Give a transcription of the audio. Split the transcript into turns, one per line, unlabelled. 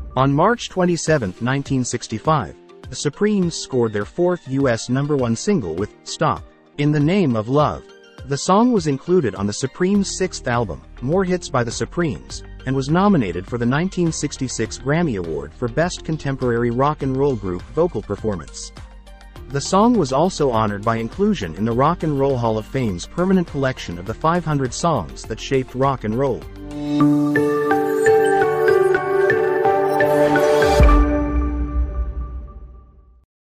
On March 27, 1965, the Supremes scored their fourth U.S. #1 single with "Stop, in the Name of Love." The song was included on the Supremes' sixth album, More Hits by the Supremes, and was nominated for the 1966 Grammy Award for Best Contemporary Rock and Roll Group Vocal Performance. The song was also honored by inclusion in the Rock and Roll Hall of Fame's permanent collection of the 500 songs that shaped rock and roll.